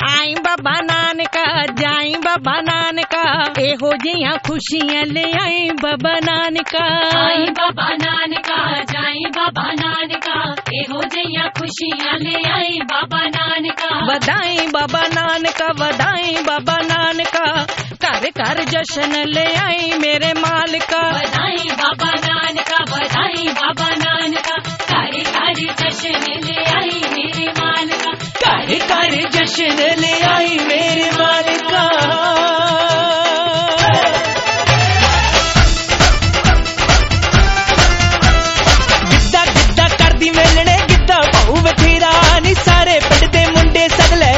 आई बाबा नानका जाई बाबा नानका एहो जियां खुशियां ले आई बाबा नानका। आई बाबा नानका जाई बाबा नानका एहो जियां खुशियां ले आई बाबा नानका। बधाई बाबा नानका बधाई बाबा नानका घर घर जश्न ले आई मेरे मालिका। बधाई बाबा नानका बधाई बाबा नानका घर घर जश्न ले आई मेरे मालिका। घर घर जश्न ले आई मेरे मालिका। गिद्दा गिद्दा करदी मेलने गिद्दा भाऊ बथेरा नी सारे पिंड दे मुंडे सगले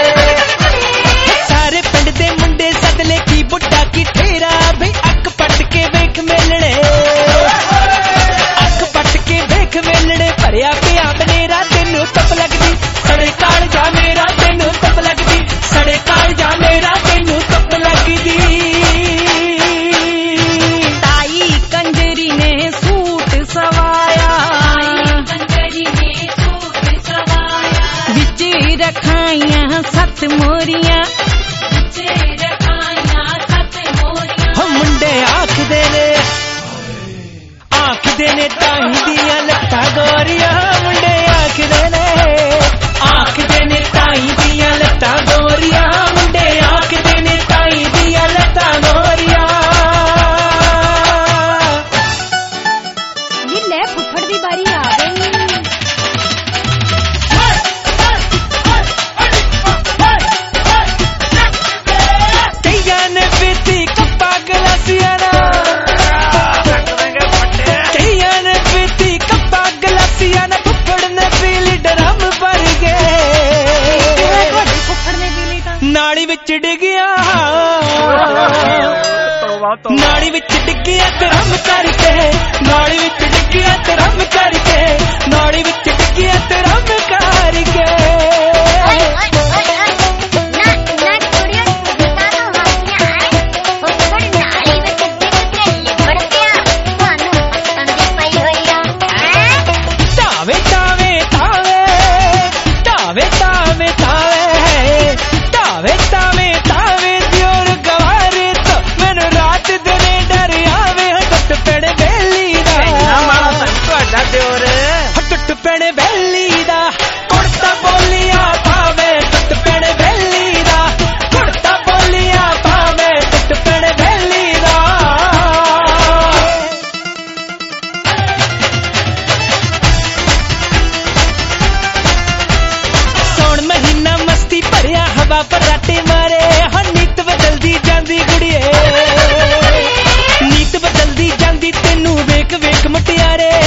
सारे पिंड दे मुंडे सगले की बुड्ढा की ठेरा भी अख पट के वेख मेलने अख पट के वेख मेलने भरिया पिया बनेरा तेनू तप लगदी सड़े काल जा मेरा तेनू तप लगदी सड़े काल जा मेरा तेनू तप लगदी। ताई कंजरी ने सूट सवाया कंजरी ने सूट सवाया विच रखाइयां सत मोरियां मुंडे आखदे ने ताई दियां लत्तां गोरियां मुंडे आखदे ने ताई दियां लत्तां गोरियां मुंडे आखदे ने ताई दियां लत्तां गोरियां। ये ले फुफड़ दी बारी आ गई। कईयां ने पीती कप्पा गलासियां ना कईयां ने पीती कप्पा गलासियां ना फुफड़ ने पीली ड्रम भर गए फुफड़ ने पी ली तां नाली विच डिगिया नाली विच डिगिया ड्रम करके नाली विच डिगिया ड्रम करके नाली विच डिगिया ड्रम करके। टुट पैने बैली दा कुड़ता बोलिया पावे टुट पैने बैली दा कुड़ता बोलिया पावे टुट पैने बैली दा। सौण महीना मस्ती भरिया हवा पराटे मारे हर नीत बदलदी जांदी गुड़िए नीत बदलदी जांदी तेनू वेख वेख मुटियारे